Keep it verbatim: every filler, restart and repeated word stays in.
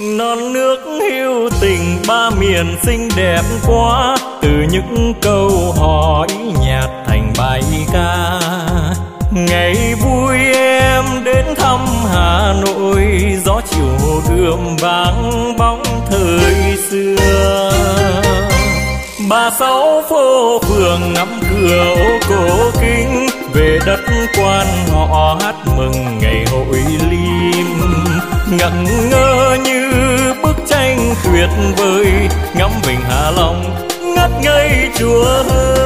Non nước hữu tình ba miền xinh đẹp quá, từ những câu hò ý nhạc thành bài ca. Ngày vui em đến thăm Hà Nội, gió chiều hồ Gươm vang bóng thời xưa. Ba sáu phố phường ngắm cửa ô cổ kính, về đất quan họ hát mừng ngày hội lim. Ngẩn ngơ như bức tranh tuyệt vời, ngắm Vịnh Hạ Long ngất ngây Chúa ơi.